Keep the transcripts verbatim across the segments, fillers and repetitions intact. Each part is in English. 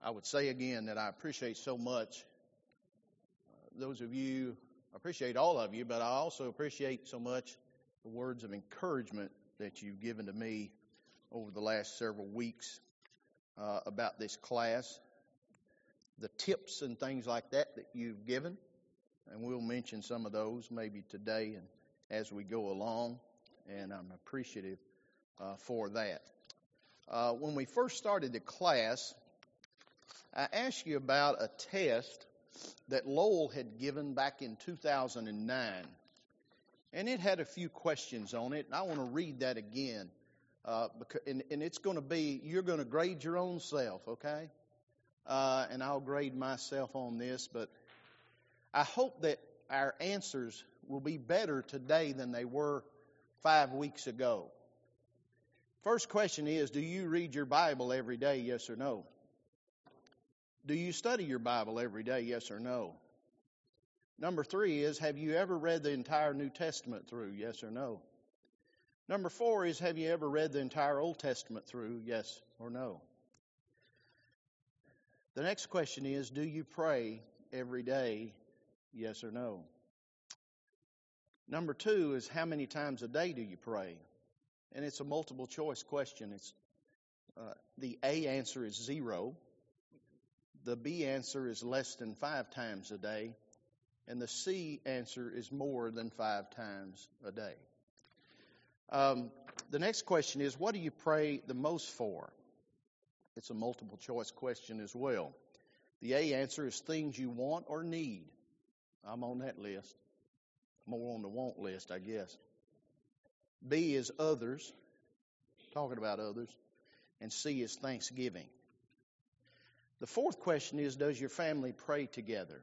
I would say again that I appreciate so much uh, those of you, I appreciate all of you, but I also appreciate so much the words of encouragement that you've given to me over the last several weeks uh, about this class, the tips and things like that that you've given, and we'll mention some of those maybe today and as we go along, and I'm appreciative uh, for that. Uh, when we first started the class, I asked you about a test that Lowell had given back in two thousand nine. And it had a few questions on it. And I want to read that again. Uh, because, and, and it's going to be, you're going to grade your own self, okay? Uh, and I'll grade myself on this. But I hope that our answers will be better today than they were five weeks ago. First question is, do you read your Bible every day, yes or no? Do you study your Bible every day, yes or no? Number three is, have you ever read the entire New Testament through, yes or no? Number four is, have you ever read the entire Old Testament through, yes or no? The next question is, do you pray every day, yes or no? Number two is, how many times a day do you pray? And it's a multiple choice question. It's uh, the A answer is zero. The B answer is less than five times a day. And the C answer is more than five times a day. Um, the next question is, what do you pray the most for? It's a multiple choice question as well. The A answer is things you want or need. I'm on that list. More on the want list, I guess. B is others, talking about others. And C is thanksgiving. The fourth question is, does your family pray together?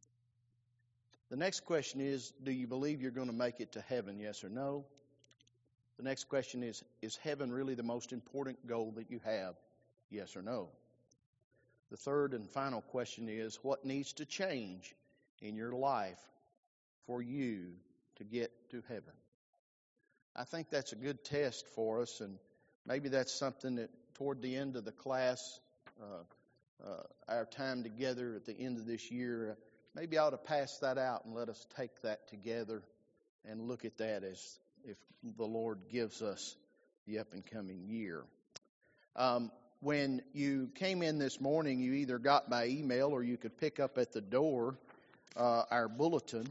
The next question is, do you believe you're going to make it to heaven, yes or no? The next question is, is heaven really the most important goal that you have, yes or no? The third and final question is, what needs to change in your life for you to get to heaven? I think that's a good test for us, and maybe that's something that toward the end of the class, uh, uh, our time together at the end of this year, uh, maybe I ought to pass that out and let us take that together and look at that as if the Lord gives us the up and coming year. Um, when you came in this morning, you either got by email or you could pick up at the door uh, our bulletin.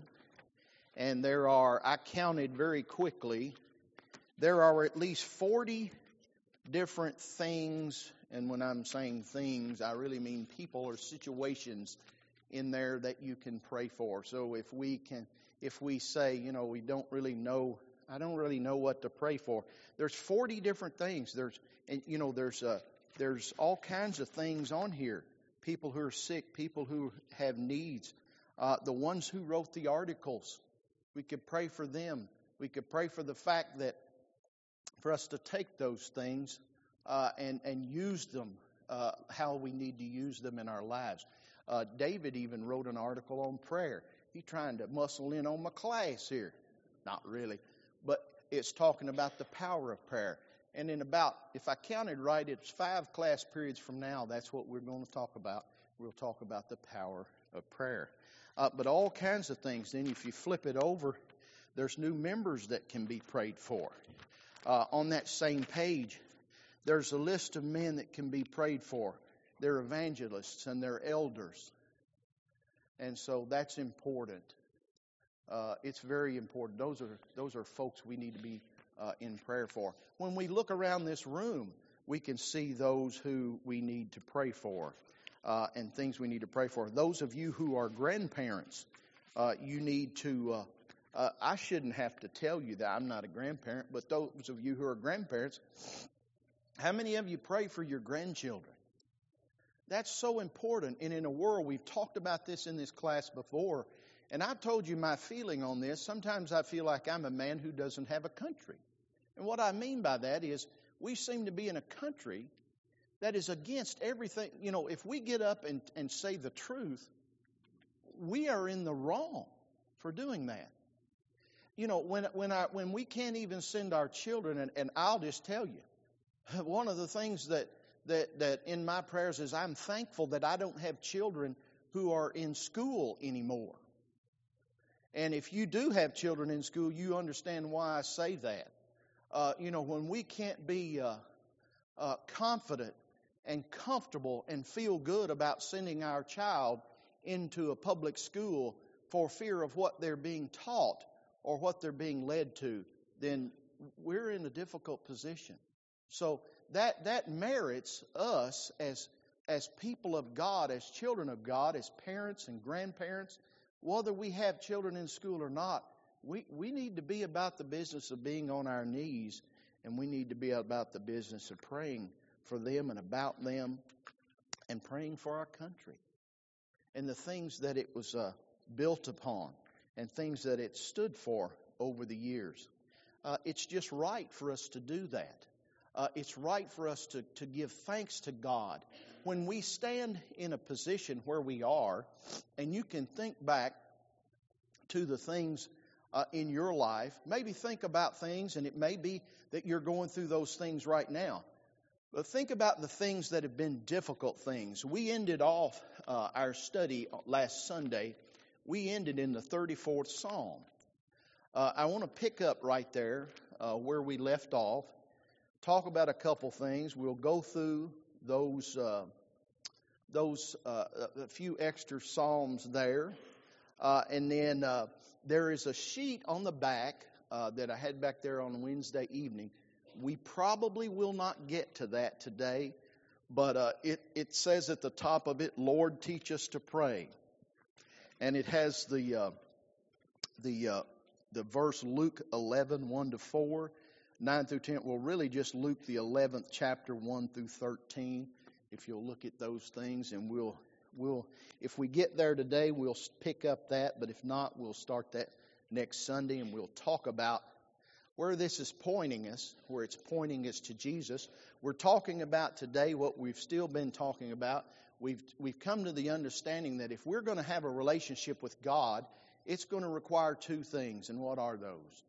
And there are, I counted very quickly, there are at least forty different things, and when I'm saying things, I really mean people or situations in there that you can pray for. So if we can, if we say, you know, we don't really know, I don't really know what to pray for. There's forty different things. There's, and you know, there's uh, there's all kinds of things on here. People who are sick, people who have needs, uh, the ones who wrote the articles. We could pray for them. We could pray for the fact that for us to take those things uh, and and use them uh, how we need to use them in our lives. Uh, David even wrote an article on prayer. He's trying to muscle in on my class here. Not really. But it's talking about the power of prayer. And in about, if I counted right, it's five class periods from now. That's what we're going to talk about. We'll talk about the power of prayer. Uh, but all kinds of things. Then if you flip it over, there's new members that can be prayed for. Uh, on that same page, there's a list of men that can be prayed for. They're evangelists and they're elders. And so that's important. Uh, it's very important. Those are those are folks we need to be uh, in prayer for. When we look around this room, we can see those who we need to pray for uh, and things we need to pray for. Those of you who are grandparents, uh, you need to... Uh, uh, I shouldn't have to tell you that I'm not a grandparent, but those of you who are grandparents, how many of you pray for your grandchildren? That's so important. And in a world, we've talked about this in this class before, and I've told you my feeling on this. Sometimes I feel like I'm a man who doesn't have a country. And what I mean by that is we seem to be in a country that is against everything. You know, if we get up and, and say the truth, we are in the wrong for doing that. You know, when when I when we can't even send our children, and, and I'll just tell you, one of the things that that, that in my prayers is I'm thankful that I don't have children who are in school anymore. And if you do have children in school, you understand why I say that. Uh, you know, when we can't be uh, uh, confident and comfortable and feel good about sending our child into a public school for fear of what they're being taught or what they're being led to, then we're in a difficult position. So that that merits us as as people of God, as children of God, as parents and grandparents, whether we have children in school or not, we, we need to be about the business of being on our knees, and we need to be about the business of praying for them and about them and praying for our country and the things that it was uh, built upon and things that it stood for over the years. Uh, it's just right for us to do that. Uh, it's right for us to, to give thanks to God. When we stand in a position where we are, and you can think back to the things uh, in your life, maybe think about things, and it may be that you're going through those things right now. But think about the things that have been difficult things. We ended off uh, our study last Sunday. We ended in the thirty-fourth Psalm. Uh, I want to pick up right there uh, where we left off, talk about a couple things. We'll go through those uh, those uh, a few extra psalms there, uh, and then uh, there is a sheet on the back uh, that I had back there on Wednesday evening. We probably will not get to that today, but uh, it it says at the top of it, "Lord, teach us to pray," and it has the uh, the uh, the verse Luke eleven, one to four. nine through ten, well, really just Luke, the eleventh chapter, one through thirteen. If you'll look at those things, and we'll, we'll, if we get there today, we'll pick up that. But if not, we'll start that next Sunday, and we'll talk about where this is pointing us, where it's pointing us to Jesus. We're talking about today what we've still been talking about. We've, we've come to the understanding that if we're going to have a relationship with God, it's going to require two things. And what are those?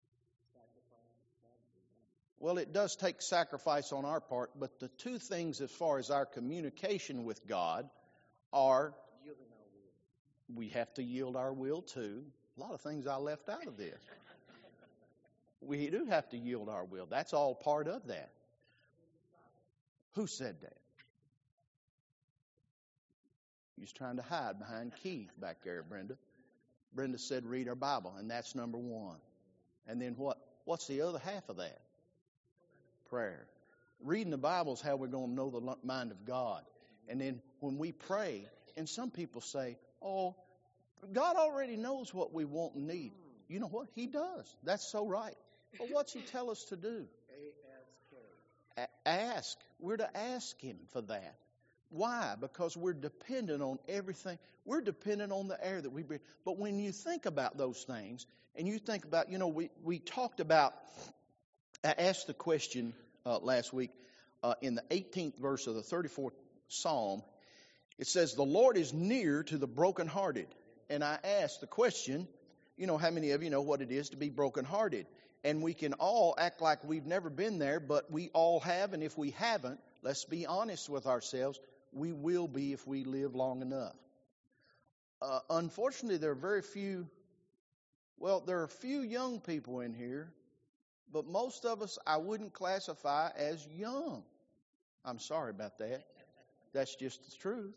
Well, it does take sacrifice on our part, but the two things as far as our communication with God are we have to yield our will to. A lot of things I left out of this. We do have to yield our will. That's all part of that. Who said that? You was trying to hide behind Keith back there, Brenda. Brenda said read our Bible, and that's number one. And then what? What's the other half of that? Prayer. Reading the Bible is how we're going to know the mind of God. And then when we pray, and some people say, oh, God already knows what we want and need. You know what? He does. That's so right. But what's He tell us to do? A- ask. We're to ask Him for that. Why? Because we're dependent on everything. We're dependent on the air that we breathe. But when you think about those things, and you think about, you know, we, we talked about, I asked the question uh, last week uh, in the eighteenth verse of the thirty-fourth Psalm. It says, the Lord is near to the brokenhearted. And I asked the question, you know, how many of you know what it is to be brokenhearted? And we can all act like we've never been there, but we all have. And if we haven't, let's be honest with ourselves, we will be if we live long enough. Uh, unfortunately, there are very few, well, there are a few young people in here, but most of us I wouldn't classify as young. I'm sorry about that. That's just the truth.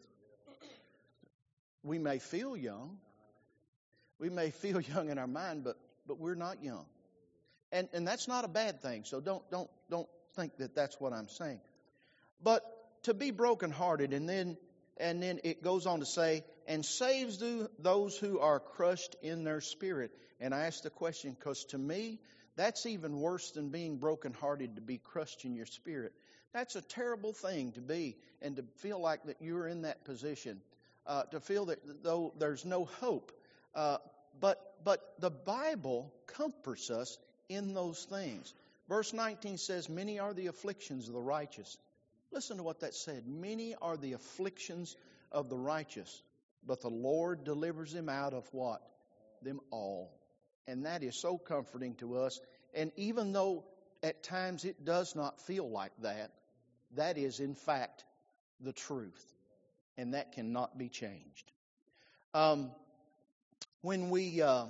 We may feel young. We may feel young in our mind, but but we're not young. And and that's not a bad thing. So don't don't don't think that that's what I'm saying. But to be brokenhearted, and then and then it goes on to say, and saves those who are crushed in their spirit. And I ask the question because to me, that's even worse than being brokenhearted, to be crushed in your spirit. That's a terrible thing to be, and to feel like that you're in that position, uh, to feel that though there's no hope. Uh, but but the Bible comforts us in those things. Verse nineteen says, many are the afflictions of the righteous. Listen to what that said. Many are the afflictions of the righteous, but the Lord delivers them out of what? Them all. And that is so comforting to us. And even though at times it does not feel like that, that is, in fact, the truth. And that cannot be changed. Um, when we, uh,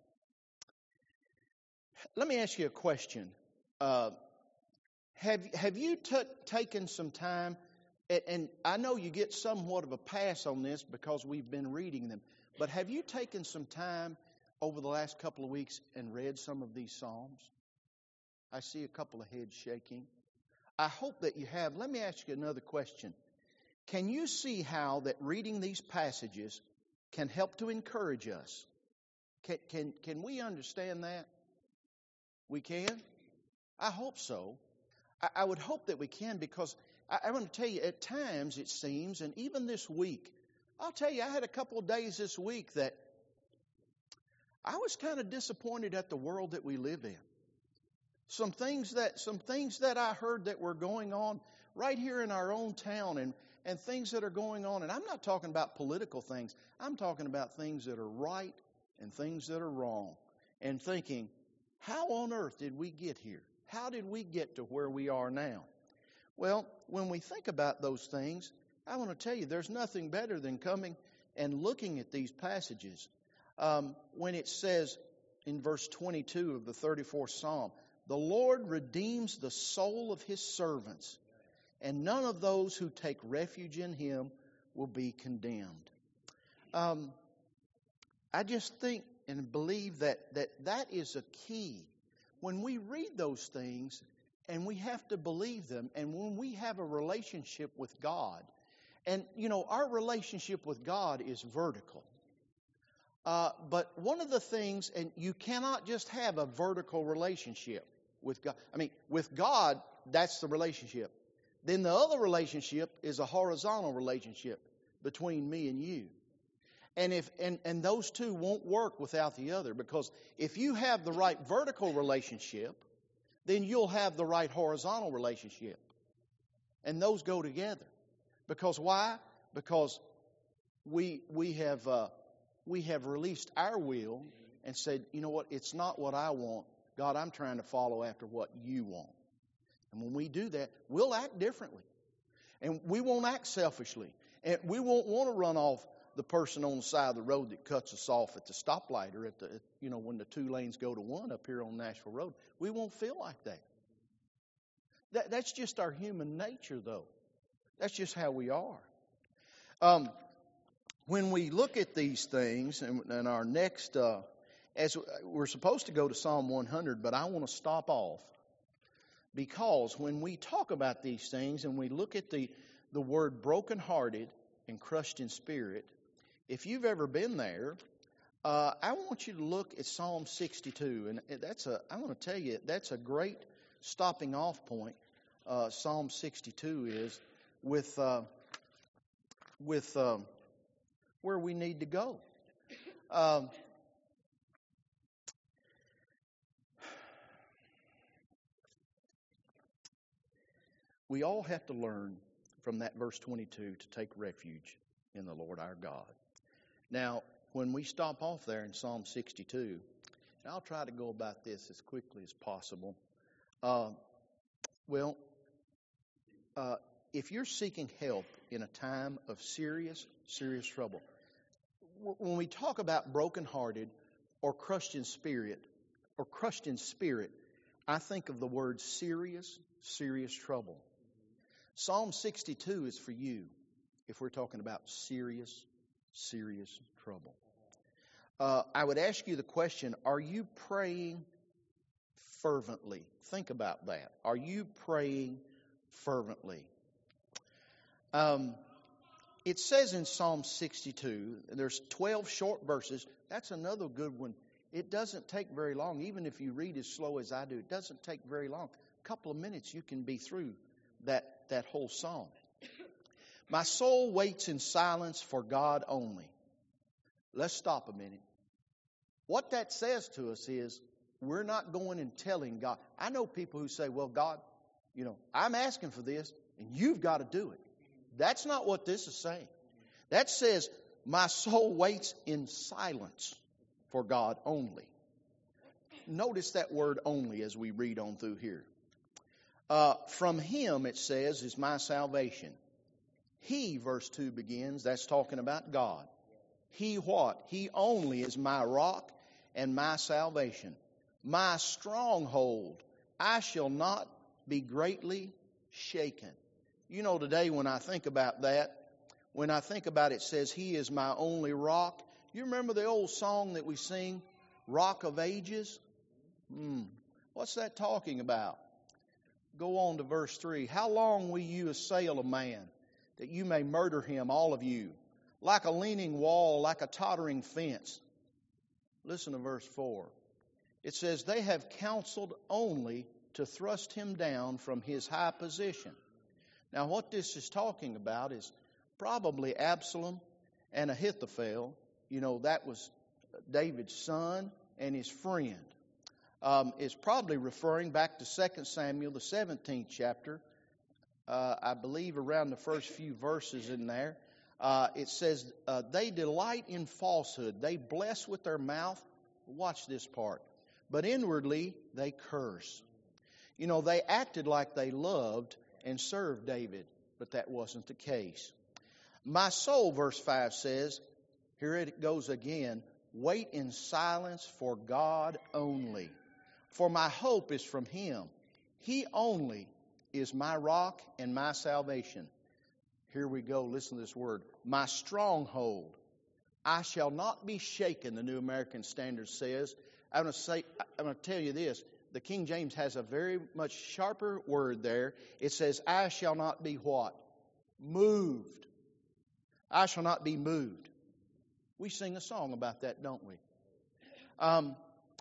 let me ask you a question. Uh, have, have you t- taken some time, and, and I know you get somewhat of a pass on this because we've been reading them, but have you taken some time over the last couple of weeks and read some of these Psalms? I see a couple of heads shaking. I hope that you have. Let me ask you another question. Can you see how that reading these passages can help to encourage us? Can, can, can we understand that? We can? I hope so. I, I would hope that we can, because I, I want to tell you, at times it seems, and even this week, I'll tell you, I had a couple of days this week that I was kind of disappointed at the world that we live in. Some things that some things that I heard that were going on right here in our own town, and, and things that are going on. And I'm not talking about political things. I'm talking about things that are right and things that are wrong. And thinking, how on earth did we get here? How did we get to where we are now? Well, when we think about those things, I want to tell you, there's nothing better than coming and looking at these passages. Um, when it says in verse twenty-two of the thirty-fourth Psalm, the Lord redeems the soul of His servants, and none of those who take refuge in Him will be condemned. Um, I just think and believe that, that that is a key. When we read those things, and we have to believe them, and when we have a relationship with God, and, you know, our relationship with God is vertical. Uh, but one of the things, and you cannot just have a vertical relationship with God. I mean, with God, that's the relationship. Then the other relationship is a horizontal relationship between me and you. And if and, and those two won't work without the other, because if you have the right vertical relationship, then you'll have the right horizontal relationship. And those go together. Because why? Because we we have uh, we have released our will and said, you know what, it's not what I want. God, I'm trying to follow after what you want. And when we do that, we'll act differently. And we won't act selfishly. And we won't want to run off the person on the side of the road that cuts us off at the stoplight, or at the, you know, when the two lanes go to one up here on Nashville Road. We won't feel like that. that that's just our human nature, though. That's just how we are. Um, when we look at these things, and, and our next, uh, as we're supposed to go to Psalm one hundred, but I want to stop off. Because when we talk about these things and we look at the, the word brokenhearted and crushed in spirit, if you've ever been there, uh, I want you to look at Psalm sixty-two. And that's a, I want to tell you, that's a great stopping off point. Uh, Psalm sixty-two is with, uh, with um, where we need to go. Um, We all have to learn from that verse twenty-two to take refuge in the Lord our God. Now, when we stop off there in Psalm sixty-two, and I'll try to go about this as quickly as possible. Uh, well, uh, if you're seeking help in a time of serious, serious trouble, when we talk about brokenhearted or crushed in spirit, or crushed in spirit, I think of the word serious, serious trouble. Psalm sixty-two is for you if we're talking about serious, serious trouble. Uh, I would ask you the question, are you praying fervently? Think about that. Are you praying fervently? Um, it says in Psalm sixty-two, there's twelve short verses. That's another good one. It doesn't take very long. Even if you read as slow as I do, it doesn't take very long. A couple of minutes you can be through that that whole psalm. My soul waits in silence for God only. Let's stop a minute. What that says to us is we're not going and telling God. I know people who say, well, God, you know, I'm asking for this and you've got to do it. That's not what this is saying. That says my soul waits in silence for God only. Notice that word only as we read on through here. Uh, from him, it says, is my salvation. He, verse two begins, that's talking about God. He what? He only is my rock and my salvation. My stronghold, I shall not be greatly shaken. You know, today when I think about that, when I think about it, it says, He is my only rock. You remember the old song that we sing, Rock of Ages? Hmm. What's that talking about? Go on to verse three. How long will you assail a man, that you may murder him, all of you, like a leaning wall, like a tottering fence? Listen to verse four. It says, they have counseled only to thrust him down from his high position. Now, what this is talking about is probably Absalom and Ahithophel. You know, that was David's son and his friend. Um, it's probably referring back to Second Samuel, the seventeenth chapter. Uh, I believe around the first few verses in there. Uh, it says, uh, they delight in falsehood. They bless with their mouth. Watch this part. But inwardly, they curse. You know, they acted like they loved and served David, but that wasn't the case. My soul, verse five says, here it goes again, wait in silence for God only. For my hope is from Him. He only is my rock and my salvation. Here we go. Listen to this word. My stronghold. I shall not be shaken, the New American Standard says. I'm going to say, I'm going to tell you this. The King James has a very much sharper word there. It says, I shall not be what? Moved. I shall not be moved. We sing a song about that, don't we? Um,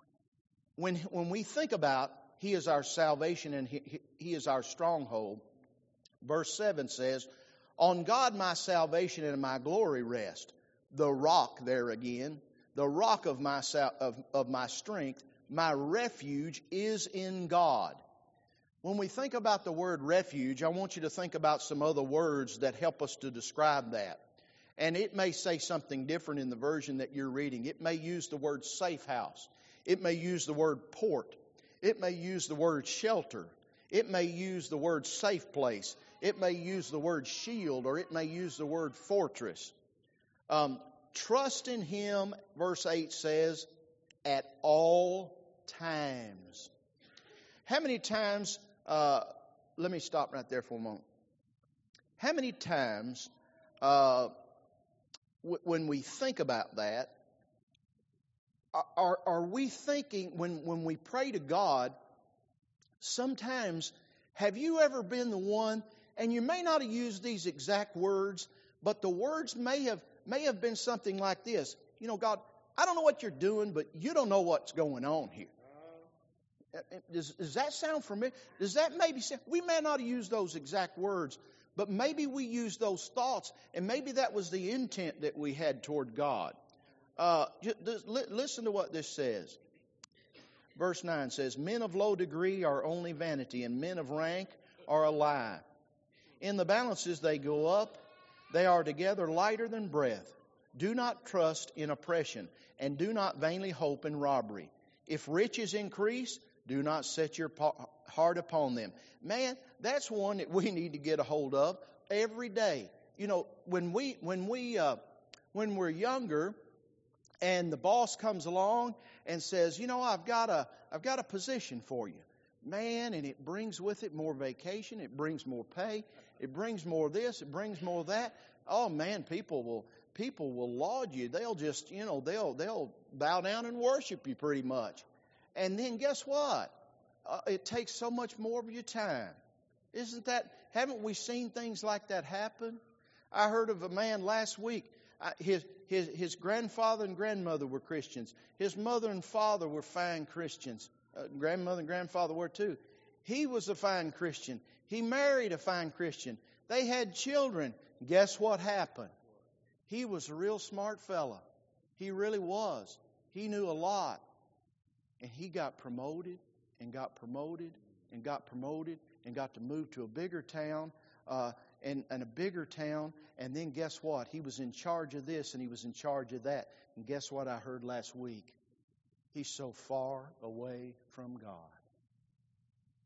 when, when we think about He is our salvation and he, he, he is our stronghold, verse seven says, on God my salvation and my glory rest. The rock there again, the rock of my, of, of my strength, my refuge is in God. When we think about the word refuge, I want you to think about some other words that help us to describe that. And it may say something different in the version that you're reading. It may use the word safe house. It may use the word port. It may use the word shelter. It may use the word safe place. It may use the word shield, or it may use the word fortress. Um, trust in Him, verse eight says, at all times. How many times, uh, let me stop right there for a moment. How many times, uh, w- when we think about that, are, are we thinking, when, when we pray to God, sometimes, have you ever been the one, and you may not have used these exact words, but the words may have may have been something like this. You know, God, I don't know what you're doing, but you don't know what's going on here. Does, does that sound familiar? Does that maybe sound, we may not have used those exact words, but maybe we used those thoughts, and maybe that was the intent that we had toward God. Uh, just, listen to what this says. Verse nine says, men of low degree are only vanity, and men of rank are a lie. In the balances they go up, they are together lighter than breath. Do not trust in oppression, and do not vainly hope in robbery. If riches increase, do not set your heart upon them. Man, that's one that we need to get a hold of every day. You know, when we when we uh, when we're younger, and the boss comes along and says, you know, I've got a I've got a position for you. Man, and it brings with it more vacation, it brings more pay, it brings more this, it brings more that. Oh man, people will people will laud you. They'll just, you know, they'll they'll bow down and worship you pretty much. And then guess what? Uh, it takes so much more of your time. Isn't that, haven't we seen things like that happen? I heard of a man last week. Uh, his his his grandfather and grandmother were Christians. His mother and father were fine Christians. Uh, grandmother and grandfather were too. He was a fine Christian. He married a fine Christian. They had children. Guess what happened? He was a real smart fella. He really was. He knew a lot. And he got promoted and got promoted and got promoted and got to move to a bigger town uh, and, and a bigger town. And then guess what? He was in charge of this and he was in charge of that. And guess what I heard last week? He's so far away from God.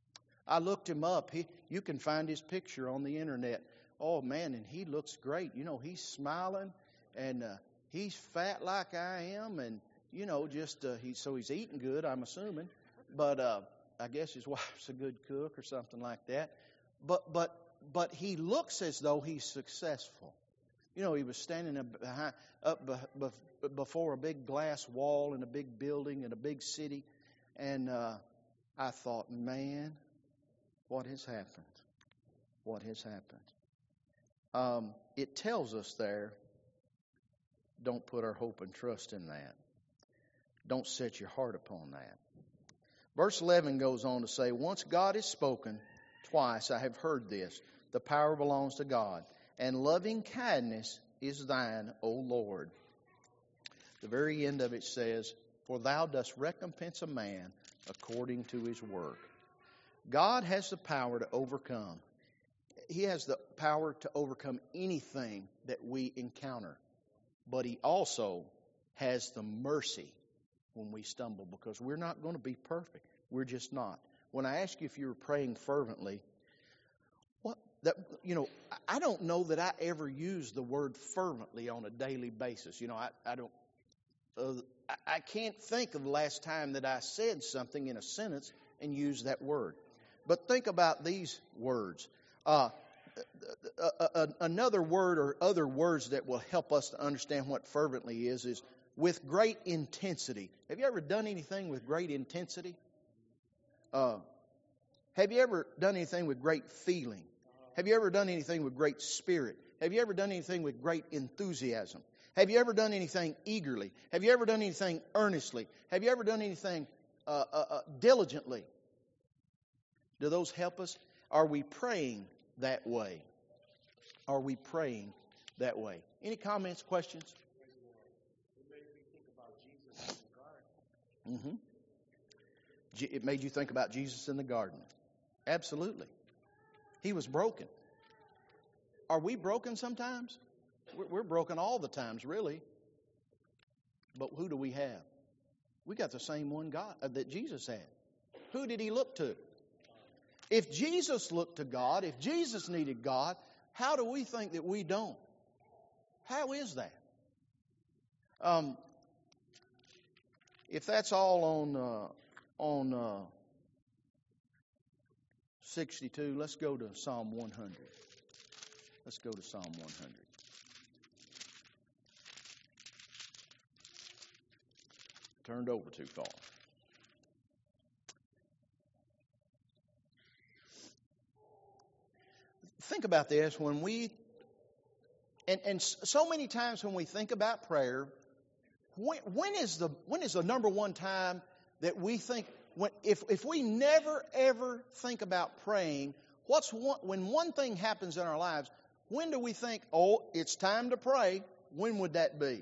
I looked him up. He, you can find his picture on the internet. Oh, man, and he looks great. You know, he's smiling, and uh, he's fat like I am, and, you know, just, uh, he, so he's eating good, I'm assuming. But uh, I guess his wife's a good cook or something like that. But, but, but he looks as though he's successful. You know, he was standing up, behind, up be, be, before a big glass wall in a big building in a big city. And uh, I thought, man, what has happened? What has happened? Um, it tells us there, don't put our hope and trust in that. Don't set your heart upon that. Verse eleven goes on to say, once God has spoken, twice I have heard this, the power belongs to God, and loving kindness is thine, O Lord. The very end of it says, for thou dost recompense a man according to his work. God has the power to overcome. He has the power to overcome anything that we encounter. But He also has the mercy when we stumble, because we're not going to be perfect. We're just not. When I ask you if you were praying fervently, what that you know, I don't know that I ever use the word fervently on a daily basis. You know, I, I don't. Uh, I can't think of the last time that I said something in a sentence and used that word. But think about these words. Uh, uh, uh, another word or other words that will help us to understand what fervently is, is with great intensity. Have you ever done anything with great intensity? Uh, have you ever done anything with great feeling? Have you ever done anything with great spirit? Have you ever done anything with great enthusiasm? Have you ever done anything eagerly? Have you ever done anything earnestly? Have you ever done anything uh, uh, uh, diligently? Do those help us? Are we praying that way? Are we praying that way? Any comments, questions? Mm-hmm. It made you think about Jesus in the garden. Absolutely. He was broken. Are we broken sometimes? We're broken all the times, really. But who do we have? We got the same one God uh, that Jesus had. Who did He look to? If Jesus looked to God, if Jesus needed God, how do we think that we don't? How is that? Um, if that's all on uh, on uh, sixty-two, let's go to Psalm one hundred. Let's go to Psalm one hundred. Turned over too far. Think about this. When we, and, and so many times when we think about prayer, when, when is the when is the number one time that we think, when if if we never ever think about praying, what's one, when one thing happens in our lives, when do we think, oh, it's time to pray? When would that be?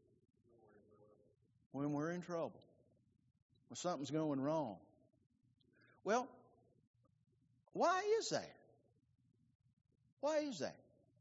When we're in trouble. When something's going wrong. Well, why is that? Why is that?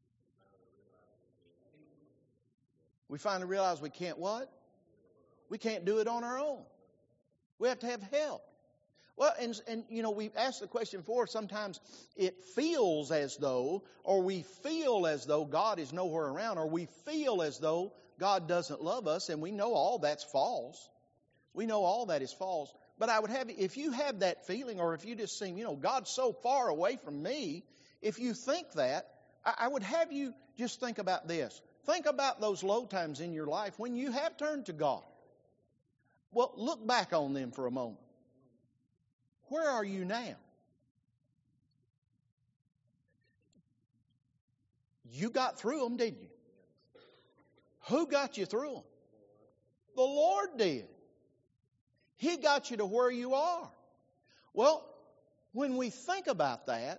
We finally realize we can't what? We can't do it on our own. We have to have help. Well, and, and you know, we've asked the question before, sometimes it feels as though, or we feel as though God is nowhere around, or we feel as though God doesn't love us, and we know all that's false. We know all that is false. But I would have, if you have that feeling, or if you just seem, you know, God's so far away from me, if you think that, I, I would have you just think about this. Think about those low times in your life when you have turned to God. Well, look back on them for a moment. Where are you now? You got through them, didn't you? Who got you through them? The Lord did. He got you to where you are. Well, when we think about that,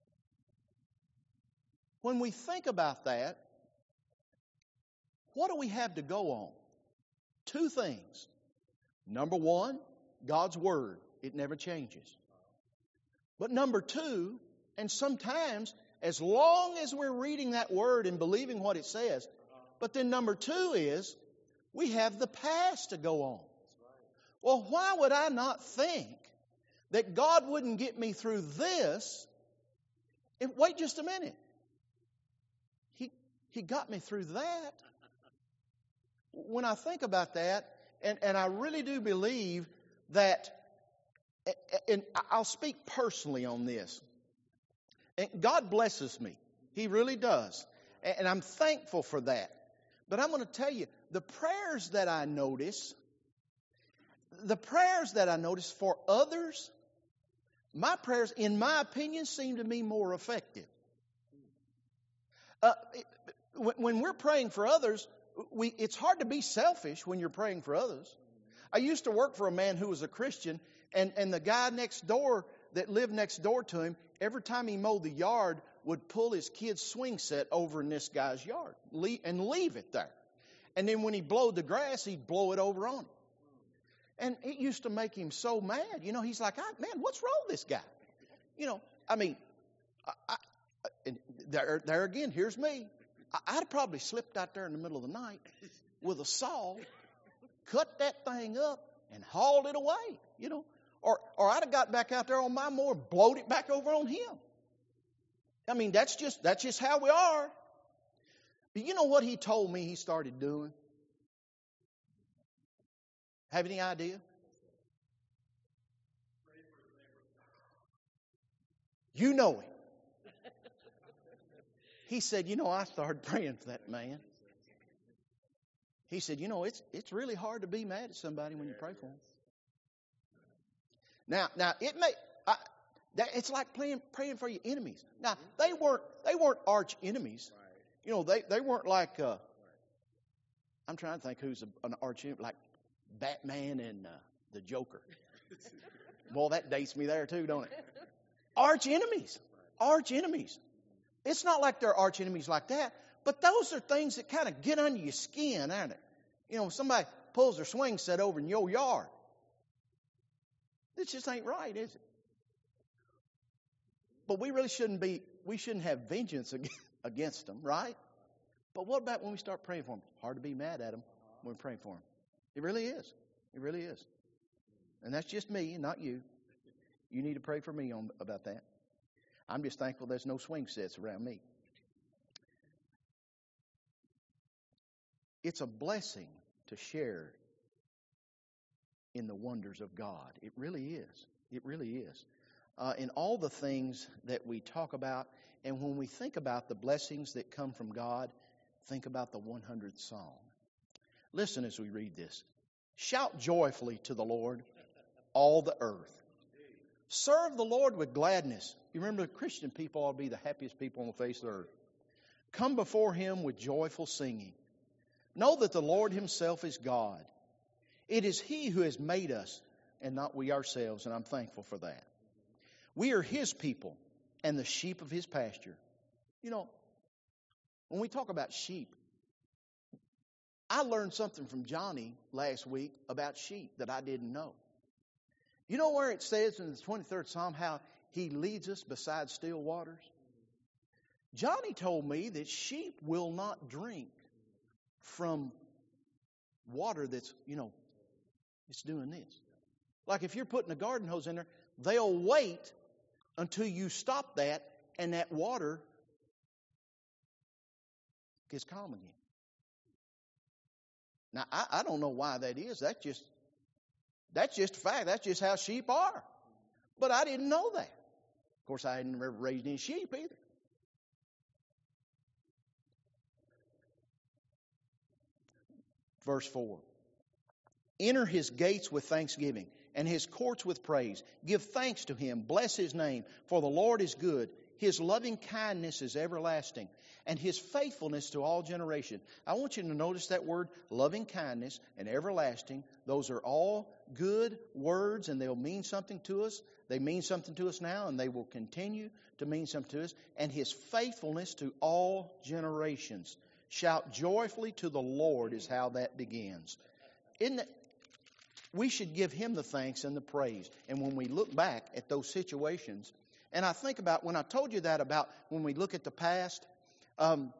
when we think about that, what do we have to go on? Two things. Number one, God's Word. It never changes. But number two, and sometimes, as long as we're reading that Word and believing what it says, but then number two is, we have the past to go on. Well, why would I not think that God wouldn't get me through this. And wait just a minute. He, he got me through that. When I think about that, and, and I really do believe that, and I'll speak personally on this. And God blesses me. He really does. And I'm thankful for that. But I'm going to tell you, the prayers that I notice, the prayers that I notice for others, my prayers, in my opinion, seem to me more effective. Uh, when we're praying for others, we, it's hard to be selfish when you're praying for others. I used to work for a man who was a Christian, and, and the guy next door that lived next door to him, every time he mowed the yard, would pull his kid's swing set over in this guy's yard leave, and leave it there. And then when he blowed the grass, he'd blow it over on him. And it used to make him so mad. You know, he's like, man, what's wrong with this guy? You know, I mean, I, I, and there, there again, here's me. I, I'd have probably slipped out there in the middle of the night with a saw, cut that thing up, and hauled it away, you know. Or, or I'd have got back out there on my mower and blowed it back over on him. I mean, that's just that's just how we are. But you know what he told me he started doing? Have any idea? You know him. He said, you know, I started praying for that man. He said, you know, it's it's really hard to be mad at somebody when you pray for them. Now, now it may. I, that, it's like praying, praying for your enemies. Now they weren't they weren't arch enemies. You know, they, they weren't like. Uh, I'm trying to think who's a, an arch enemy, like Batman and uh, the Joker. Well, that dates me there too, don't it? Arch enemies, arch enemies. It's not like they're arch enemies like that, but those are things that kind of get under your skin, aren't it? You know, somebody pulls their swing set over in your yard. This just ain't right, is it? But we really shouldn't be, we shouldn't have vengeance against them, right? But what about when we start praying for them? It's hard to be mad at them when we're praying for them. It really is. It really is. And that's just me, not you. You need to pray for me on about that. I'm just thankful there's no swing sets around me. It's a blessing to share in the wonders of God. It really is. It really is. Uh, in all the things that we talk about, and when we think about the blessings that come from God, think about the one hundredth Psalm. Listen as we read this. Shout joyfully to the Lord, all the earth. Serve the Lord with gladness. You remember, Christian people ought to be the happiest people on the face of the earth. Come before Him with joyful singing. Know that the Lord Himself is God. It is He who has made us, and not we ourselves, and I'm thankful for that. We are His people and the sheep of His pasture. You know, when we talk about sheep, I learned something from Johnny last week about sheep that I didn't know. You know where it says in the twenty-third Psalm how He leads us beside still waters? Johnny told me that sheep will not drink from water that's, you know, it's doing this. Like if you're putting a garden hose in there, they'll wait until you stop that and that water gets calm again. Now, I, I don't know why that is. That's just, that's just a fact. That's just how sheep are. But I didn't know that. Of course, I hadn't ever raised any sheep either. Verse four. Enter His gates with thanksgiving and His courts with praise. Give thanks to Him. Bless His name, for the Lord is good. His loving kindness is everlasting, and His faithfulness to all generation. I want you to notice that word, loving kindness and everlasting. Those are all good words, and they'll mean something to us. They mean something to us now, and they will continue to mean something to us. And His faithfulness to all generations. Shout joyfully to the Lord is how that begins. Isn't that, we should give Him the thanks and the praise. And when we look back at those situations, and I think about when I told you that about when we look at the past, um,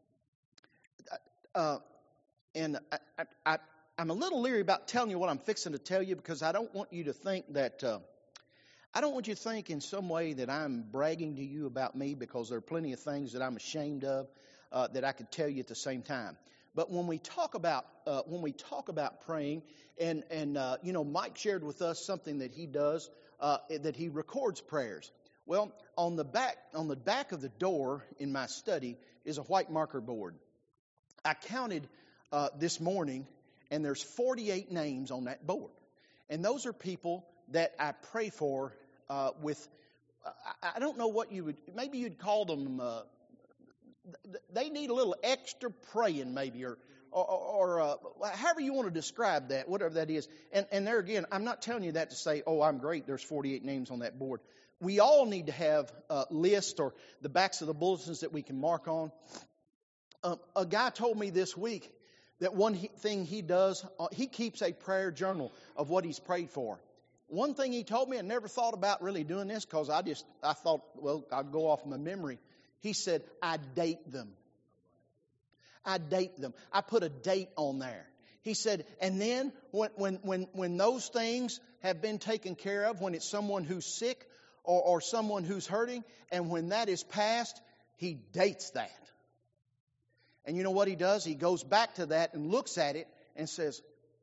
uh, and I, I, I'm a little leery about telling you what I'm fixing to tell you because I don't want you to think that uh, I don't want you to think in some way that I'm bragging to you about me, because there are plenty of things that I'm ashamed of uh, that I could tell you at the same time. But when we talk about uh, when we talk about praying, and and uh, you know, Mike shared with us something that he does, uh, that he records prayers. Well, on the back on the back of the door in my study is a white marker board. I counted uh, this morning, and there's forty-eight names on that board, and those are people that I pray for. Uh, with, uh, I don't know what you would, maybe you'd call them, uh, they need a little extra praying maybe, or or, or uh, however you want to describe that, whatever that is. And, and there again, I'm not telling you that to say, oh, I'm great, there's forty-eight names on that board. We all need to have a list or the backs of the bulletins that we can mark on. Um, a guy told me this week that one he, thing he does, uh, he keeps a prayer journal of what he's prayed for. One thing he told me, I never thought about really doing this because I just, I thought, well, I'll go off my memory. He said, I date them. I date them. I put a date on there. He said, and then when, when, when, when those things have been taken care of, when it's someone who's sick or, or someone who's hurting, and when that is passed, he dates that. And you know what he does? He goes back to that and looks at it and says,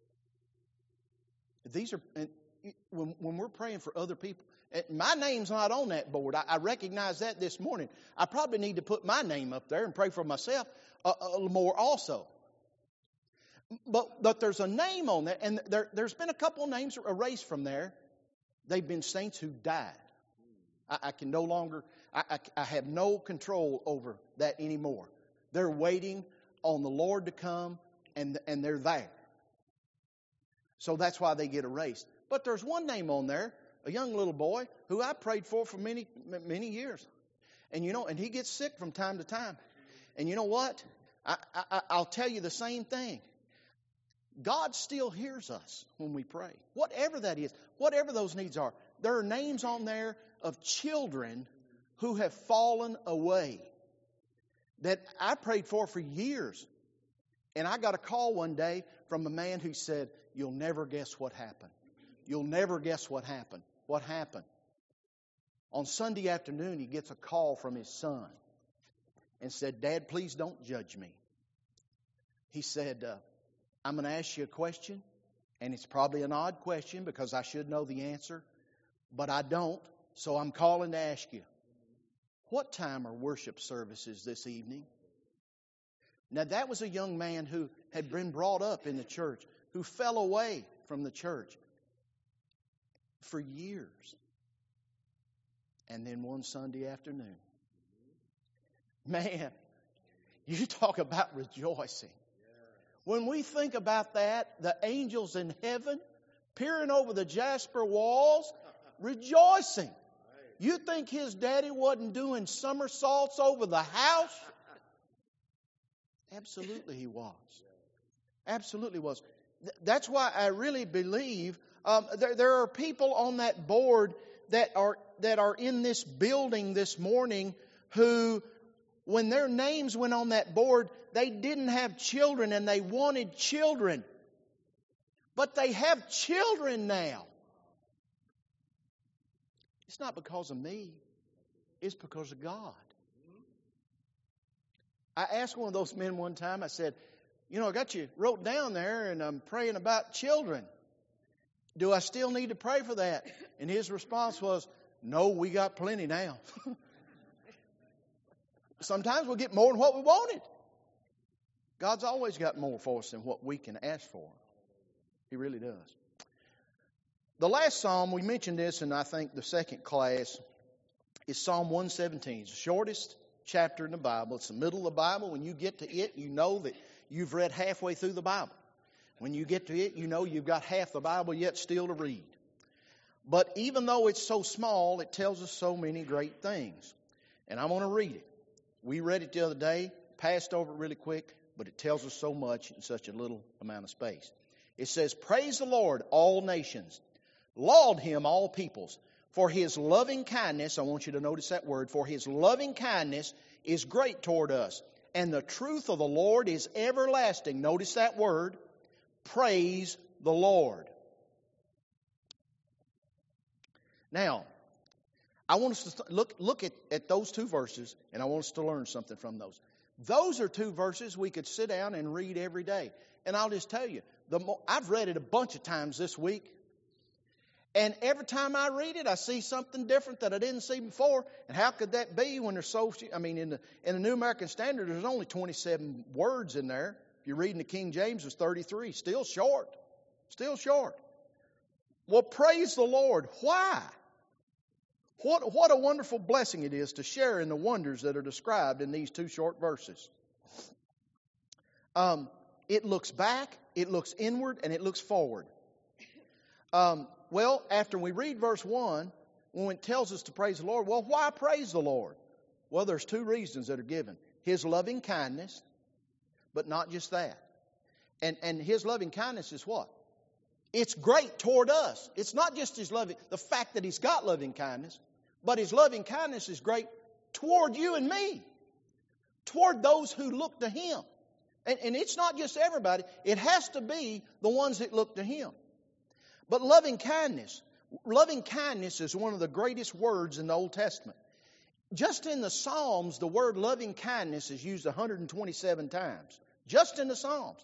these are... And, When, when we're praying for other people, my name's not on that board. I, I recognize that this morning. I probably need to put my name up there and pray for myself a, a little more also. But, but there's a name on there, and there, there's been a couple of names erased from there. They've been saints who died. I, I can no longer, I, I, I have no control over that anymore. They're waiting on the Lord to come, and, and they're there. So that's why they get erased. But there's one name on there, a young little boy who I prayed for for many, many years. And you know, and he gets sick from time to time. And you know what? I, I, I'll tell you the same thing. God still hears us when we pray. Whatever that is, whatever those needs are. There are names on there of children who have fallen away that I prayed for for years. And I got a call one day from a man who said, you'll never guess what happened. You'll never guess what happened. What happened? On Sunday afternoon, he gets a call from his son and said, Dad, please don't judge me. He said, uh, I'm going to ask you a question, and it's probably an odd question because I should know the answer, but I don't, so I'm calling to ask you. What time are worship services this evening? Now, that was a young man who had been brought up in the church, who fell away from the church for years. And then one Sunday afternoon, man, you talk about rejoicing. When we think about that, the angels in heaven peering over the jasper walls, rejoicing. You think his daddy wasn't doing somersaults over the house? Absolutely he was. Absolutely was. That's why I really believe um, there, there are people on that board that are that are in this building this morning who, when their names went on that board, they didn't have children and they wanted children. But they have children now. It's not because of me. It's because of God. I asked one of those men one time, I said, you know, I got you wrote down there and I'm praying about children. Do I still need to pray for that? And his response was, no, we got plenty now. Sometimes we'll get more than what we wanted. God's always got more for us than what we can ask for. He really does. The last psalm, we mentioned this in, I think, the second class, is Psalm one seventeen. It's the shortest chapter in the Bible. It's the middle of the Bible. When you get to it, you know that you've read halfway through the Bible. When you get to it, you know you've got half the Bible yet still to read. But even though it's so small, it tells us so many great things. And I'm going to read it. We read it the other day, passed over it really quick, but it tells us so much in such a little amount of space. It says, praise the Lord, all nations. Laud him, all peoples. For his loving kindness, I want you to notice that word, for his loving kindness is great toward us. And the truth of the Lord is everlasting. Notice that word. Praise the Lord. Now, I want us to th- look look at, at those two verses, and I want us to learn something from those. Those are two verses we could sit down and read every day. And I'll just tell you, the more, I've read it a bunch of times this week. And every time I read it, I see something different that I didn't see before. And how could that be when there's so few? I mean, in the, in the New American Standard, there's only twenty-seven words in there. If you're reading the King James, it's thirty-three. Still short. Still short. Well, praise the Lord. Why? What, what a wonderful blessing it is to share in the wonders that are described in these two short verses. Um, it looks back, it looks inward, and it looks forward. Um, well, after we read verse one, when it tells us to praise the Lord, well, why praise the Lord? Well, there's two reasons that are given. His loving kindness, but not just that. And, and His loving kindness is what? It's great toward us. It's not just His loving, the fact that He's got loving kindness, but His loving kindness is great toward you and me, toward those who look to Him. And, and it's not just everybody. It has to be the ones that look to Him. But loving kindness, loving kindness is one of the greatest words in the Old Testament. Just in the Psalms, the word loving kindness is used one hundred twenty-seven times. Just in the Psalms.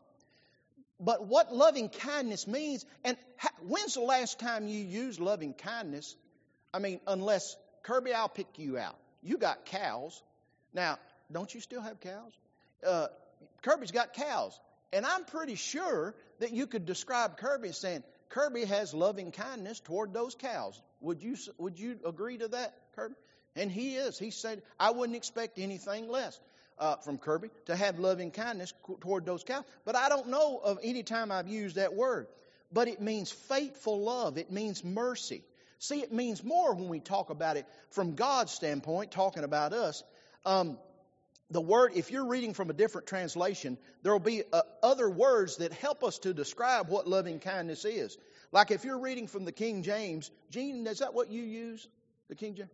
But what loving kindness means, and how, when's the last time you used loving kindness? I mean, unless, Kirby, I'll pick you out. You got cows. Now, don't you still have cows? Uh, Kirby's got cows. And I'm pretty sure that you could describe Kirby as saying, Kirby has loving kindness toward those cows. Would you would you agree to that, Kirby? And he is. He said, I wouldn't expect anything less uh, from Kirby to have loving kindness toward those cows. But I don't know of any time I've used that word. But it means faithful love. It means mercy. See, it means more when we talk about it from God's standpoint, talking about us. Um, the word, if you're reading from a different translation, there will be uh, other words that help us to describe what loving kindness is. Like if you're reading from the King James, Gene, is that what you use? The King James?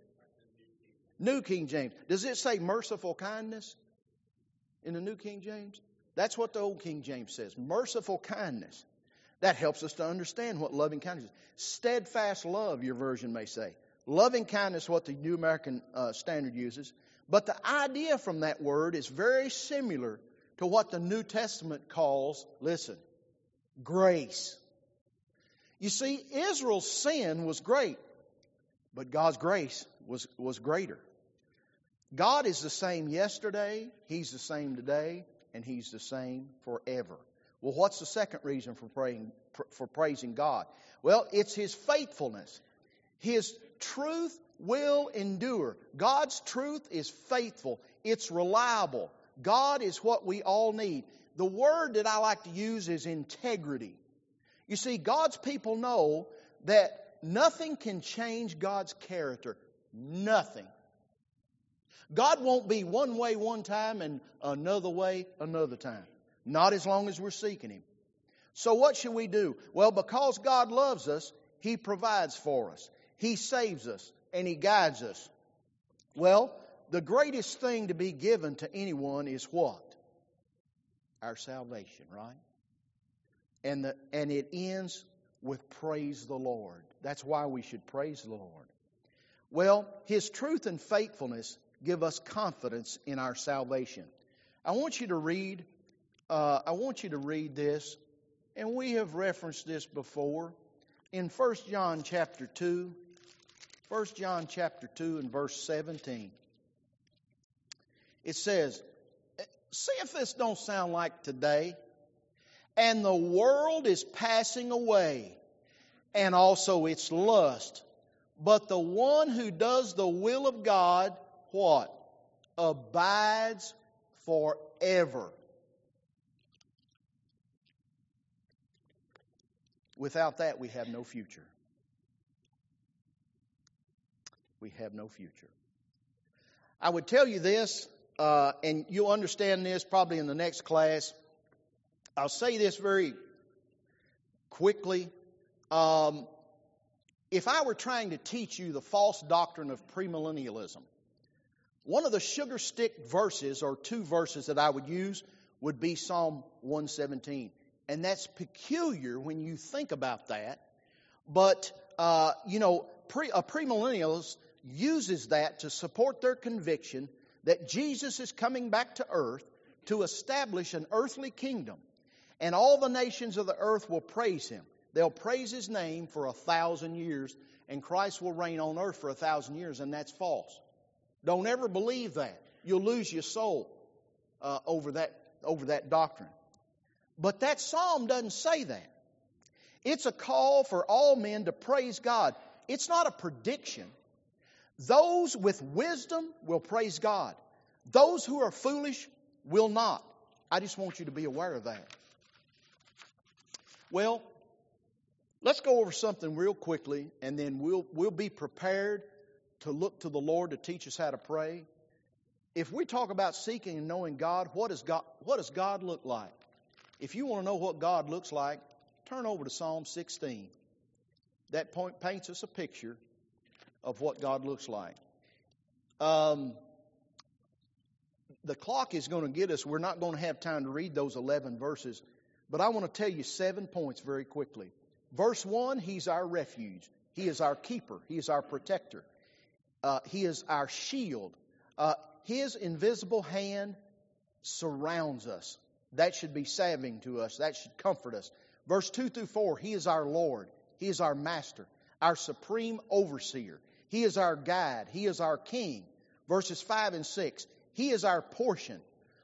New King James. Does it say merciful kindness in the New King James? That's what the Old King James says. Merciful kindness. That helps us to understand what loving kindness is. Steadfast love, your version may say. Loving kindness, what the New American uh, Standard uses. But the idea from that word is very similar to what the New Testament calls, listen, grace. You see, Israel's sin was great, but God's grace was, was greater. God is the same yesterday, He's the same today, and He's the same forever. Well, what's the second reason for praying for praising God? Well, it's His faithfulness. His truth will endure. God's truth is faithful. It's reliable. God is what we all need. The word that I like to use is integrity. You see, God's people know that nothing can change God's character. Nothing. God won't be one way one time and another way another time. Not as long as we're seeking Him. So what should we do? Well, because God loves us, He provides for us. He saves us and He guides us. Well, the greatest thing to be given to anyone is what? Our salvation, right? And the, and it ends with praise the Lord. That's why we should praise the Lord. Well, His truth and faithfulness give us confidence in our salvation. I want you to read Uh, I want you to read this, and we have referenced this before, in First John chapter two, First John chapter two and verse seventeen. It says, see if this don't sound like today, and the world is passing away, and also its lust, but the one who does the will of God, what? Abides forever. Without that, we have no future. We have no future. I would tell you this, uh, and you'll understand this probably in the next class. I'll say this very quickly. Um, if I were trying to teach you the false doctrine of premillennialism, one of the sugar stick verses or two verses that I would use would be Psalm one seventeen. And that's peculiar when you think about that. But, uh, you know, pre, a premillennialist uses that to support their conviction that Jesus is coming back to earth to establish an earthly kingdom. And all the nations of the earth will praise Him. They'll praise His name for a thousand years, and Christ will reign on earth for a thousand years, and that's false. Don't ever believe that. You'll lose your soul uh, over that, over that doctrine. But that psalm doesn't say that. It's a call for all men to praise God. It's not a prediction. Those with wisdom will praise God. Those who are foolish will not. I just want you to be aware of that. Well, let's go over something real quickly, and then we'll we'll be prepared to look to the Lord to teach us how to pray. If we talk about seeking and knowing God, what does God what does God look like? If you want to know what God looks like, turn over to Psalm sixteen. That point paints us a picture of what God looks like. Um, the clock is going to get us. We're not going to have time to read those eleven verses, but I want to tell you seven points very quickly. Verse one, He's our refuge. He is our keeper. He is our protector. Uh, he is our shield. Uh, His invisible hand surrounds us. That should be salving to us. That should comfort us. Verse two through four, He is our Lord. He is our master, our supreme overseer. He is our guide. He is our king. Verses five and six, He is our portion.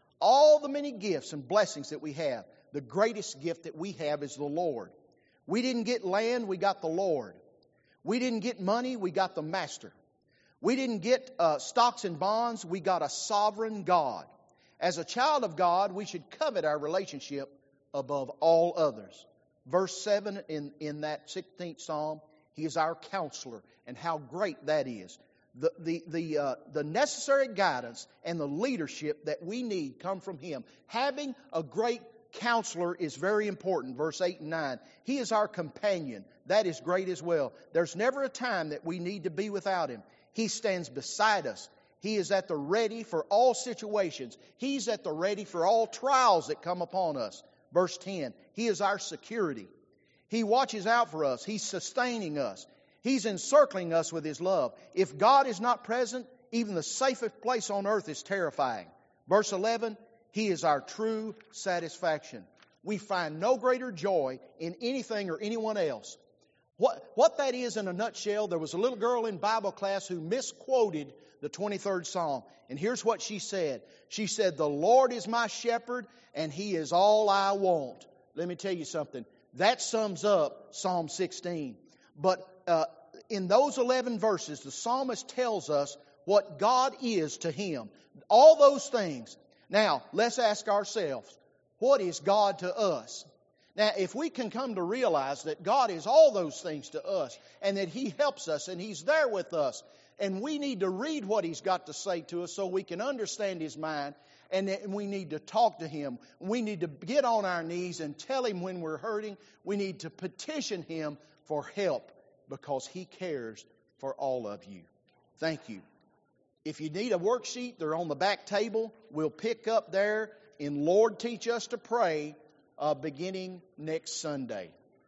All the many gifts and blessings that we have, the greatest gift that we have is the Lord. We didn't get land, we got the Lord. We didn't get money, we got the master. We didn't get uh, stocks and bonds, we got a sovereign God. As a child of God, we should covet our relationship above all others. Verse seven in, in that sixteenth Psalm, He is our counselor, and how great that is. The, the, the, uh, the necessary guidance and the leadership that we need come from Him. Having a great counselor is very important. Verse eight and nine. He is our companion. That is great as well. There's never a time that we need to be without Him. He stands beside us. He is at the ready for all situations. He's at the ready for all trials that come upon us. Verse ten. He is our security. He watches out for us. He's sustaining us. He's encircling us with His love. If God is not present, even the safest place on earth is terrifying. Verse eleven. He is our true satisfaction. We find no greater joy in anything or anyone else. What, what that is in a nutshell, there was a little girl in Bible class who misquoted the twenty-third Psalm. And here's what she said. She said, "The Lord is my shepherd, and He is all I want." Let me tell you something. That sums up Psalm sixteen. But uh, in those eleven verses, the psalmist tells us what God is to him. All those things. Now, let's ask ourselves, what is God to us? Now, if we can come to realize that God is all those things to us, and that He helps us, and He's there with us, and we need to read what He's got to say to us so we can understand His mind, and that we need to talk to Him. We need to get on our knees and tell Him when we're hurting. We need to petition Him for help because He cares for all of you. Thank you. If you need a worksheet, they're on the back table. We'll pick up there in Lord Teach Us to Pray uh, beginning next Sunday.